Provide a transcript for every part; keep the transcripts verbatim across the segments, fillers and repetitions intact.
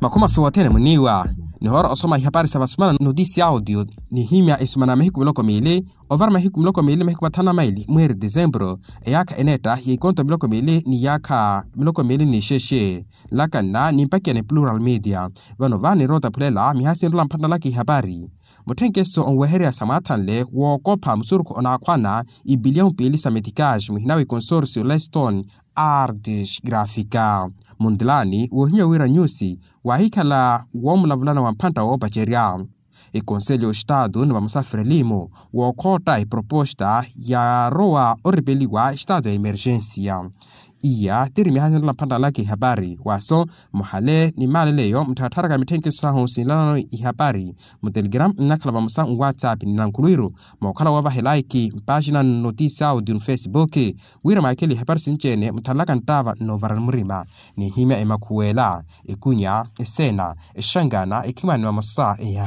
makoma sowatene muniwa ni hora osoma habari sa basumana notisi audio ni himya isumana mehiku miloko mili over mehiku miloko mili mehiku matana maili mweri Dezembro yaka eneta yikonto miloko mili ni yaka miloko mili ni sheshe laka na ni mpaki ya plural media vano vani rota pulela mihasi nrula mpanda laki habari mutengeso onweheri ya samatanle wokopa msuruku onakwana ibilion pili sa metikaj muhinawi consorcio Leston Ardish Grafika mundilani wohimya wira nyusi wahikala womulavulana wa mpanta wa bacheria. E Conselho Estado no Musafiri Limo wokota e proposta ya roa oribeliwa estado ya emergência. Iya tiri mihanyo la mpanda laki habari waso muhale ni male leyo mtataraga mitenke saho sinilano i habari mu Telegram nakala bamusa WhatsApp ni nankuluiru mwakala wava helaiki mpagina notisi audio Facebook wira maikeli habari sinchene mtalaka ntava no varan murima ni hime emakuela ikunya esena eshangana ikimani wa masa iya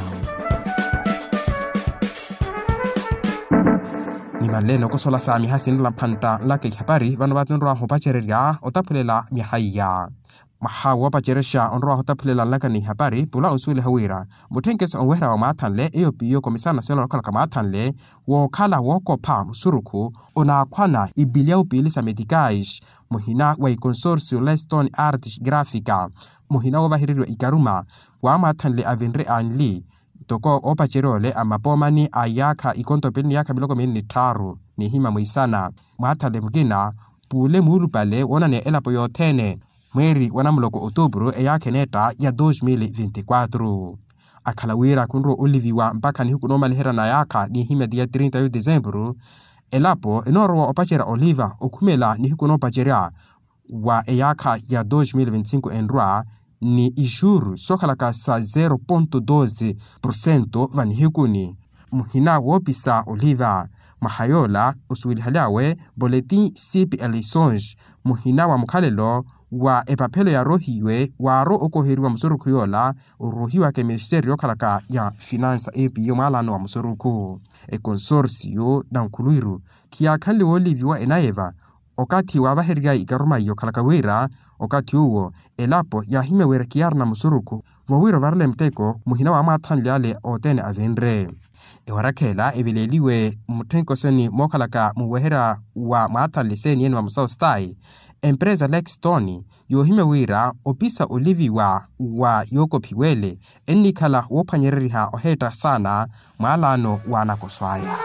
ni maleno kosola sa mi hasin la panta la ke habari vano batun ro ho pacheria otapulela mi hayya mahawa pacheresha onro hotapulela la kani habari pula usule hawira mutenkes onwera wa matanle eopiyo komisana selo kala kama matanle wo kala woko pa musuruku ona kwana ibilia upili sa medicais muhina wa consorcio Leston Ardish Grafika muhina wa bahiriru ikaruma wa matanle avenre anli toko opa cherole amapoma ni ayaka ikonto pili yaka biloko mini taru ni hima muisana maatale mgina pule mulu pale wana ni elapo yotene mweri wana mloko otobro e yake neta ya dos mil veintiquatro akalawira kunro oliviwa mpaka ni huku noma lihera na yaka ni hima dia thirty de Dezembro elapo enoro wa opachera oliva okumela ni huku nopa cheria wa e yaka ya dos mil veinticinco enrua ni ishuru sokalaka sa zero ponto doze por cento vani hikuni muhina wopisa oliva mahayola uswili halawe boletin sipi elisonge muhina wa mukhalelo wa epapelo ya rohiwe waro okoheriwa musuruku yola urohiwa ke ministerio kalaka ya finansa epi yo malano wa musuruku e consorcio dankuluiru kia khali oliviwa enaeva okati wa baheriga ikaruma iyo kalakawira okati uwo elapo ya hime wera kiarna musuruku vowiro varle mteko muhina wa matanle ale otene avenre e warakela eveleliwe mutenko seni mokalaka muwehera wa matanle seni yenu wa musao stai empresa Lexton yo hime wira opisa olivi wa wa yoko piwele enikala wopanyereriha oheta sana maalano wana koswaya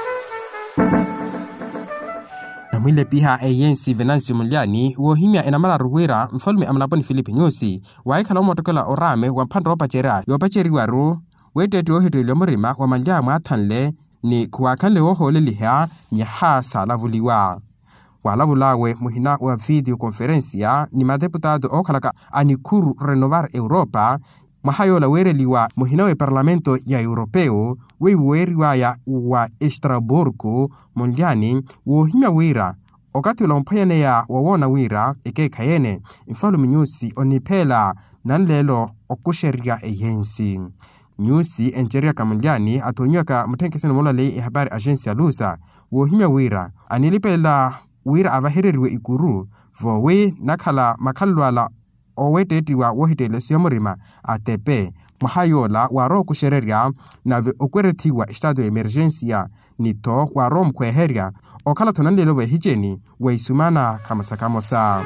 na mwile piha A N C Venancio Muliani wohimya enamala ruwira mfalme amnaponi Filipe Nyusi waikala omotokola orame wampanda wapachera yopacheri waru weteti wohito ilomurima wamanjaa maatanle ni kuwakale wohole liha nyaha salavuliwa walavulawe muhina wa video conferencia ni madeputado okalaka anikuru renovar Europa mahayola wereliwa muhinawe parlamento ya Europeo weiweriwa ya wa Estraburgo Muliani wohimya wira okati ulompayane ya wawona wira eke kayene mfalume Nyusi onipela nanlelo okusheria eyensi Nyusi enjeria kamuliani atonyoka mutenkesene mola le habari agencia Lusa wohimya wira anilipela wira avahiririwe ikuru vowe nakala makalwala oweteti wa wohitele siyomurima atepe mahayola waro kushereria na okwereti wa estado emergencia nito waro mkweheria okala tonandelo we hijeni we isumana kama sakamosa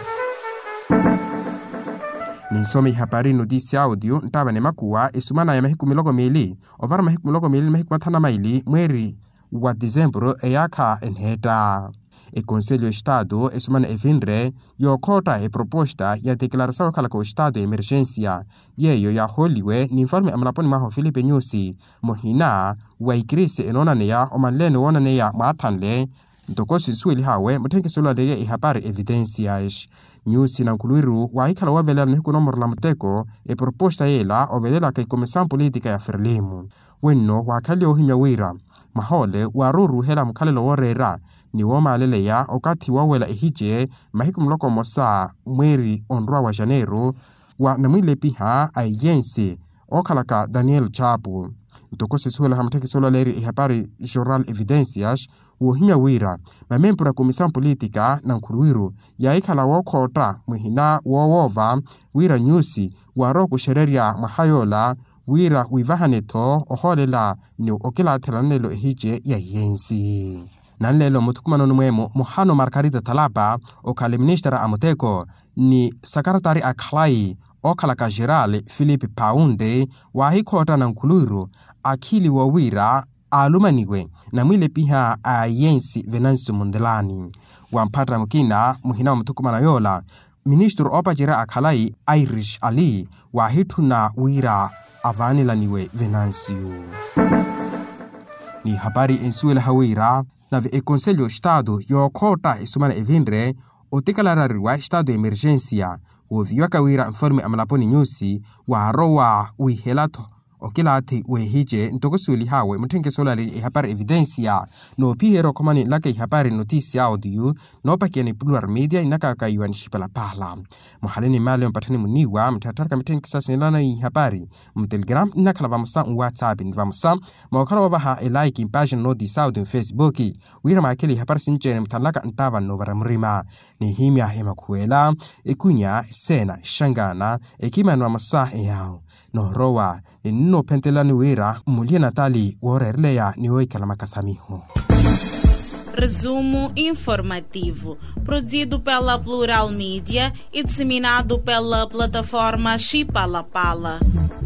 ninsome habari notisi audio ntaba ne makuwa isumana ya mehiku milogo mili ovara mehiku milogo mili mehiku matana maili mweri wa Dezembro eyaka enheta e Conselho Estado esumana evinre yokota e proposta ya declaração kalako estado de emergência yeyo ya holiwe ni informe amnaponi maho Filipe Nyusi mohina wa ikrisi enona ya omanleno wona ya maatanle ntokosi sueli hawe mutenke solo de e habari evidencias Nyusi na nkuluiru wa ikala wavela na hikuno morla muteko e proposta yela ovelela kai comissão política ya Frelimo wenno wa kali ohimya wira mahole waruru hela mkalelo worera ni woma alele ya okati wawela ehije mahiku mloko mosa mweri onrua wa Janeiro wa namwile piha ayensi okalaka Daniel Chapo mtokose suhela hamtaki sola leri ihabari Jornal Evidências wohinya wira mamembro ya komissão política na Nkuluwiru yaikhala wokota muhina wowova wira nyusi waro kushereria mahayola wira wivahaneto oholela ni okila telanelo ehije ya yensi. Nanlelo mutukumano numwemo muhano Margarida Talapa okale ministra amoteko ni sakaratari akhlai okalaka Geral Philippe Paunde wahikota na Nkuluwiru akili wawira alumaniwe na mwile piha a yensi Venancio Mondlane wampatra mukina muhina mutukumana yola ministro opajira akhalai Irish Ali wahituna wira avanilaniwe Venancio. Ni habari ensuela hawira na e Conselho Estado yokota isumana evindre otikalarariwa estado de emergência woviwaka wira informe amalaponi nyusi wa rowa wihelato okilati wehije ntokosuli hawe mutenge solali ihapari evidencia no pihero komani laka ihapari noticia audio no pakiani plural media inaka kaiwan shipala pala muhalini mali mpatani muniwa mtatarka mtenge sasenana ihapari mtelegram inaka la vamusa whatsapp ni vamusa mawakala wabaha elike impagine no di audio Facebook wira makili ihapari sinjene mtalaka ntava novara mrima ni himya hema kuela ekunya sena shangana ekima nwa masa yao no rowa ni no pentelani wira mulia Natali worerleya ni oikala makasamiho. Resumo informativo, produzido pela Plural Mídia e disseminado pela plataforma Chipalapala.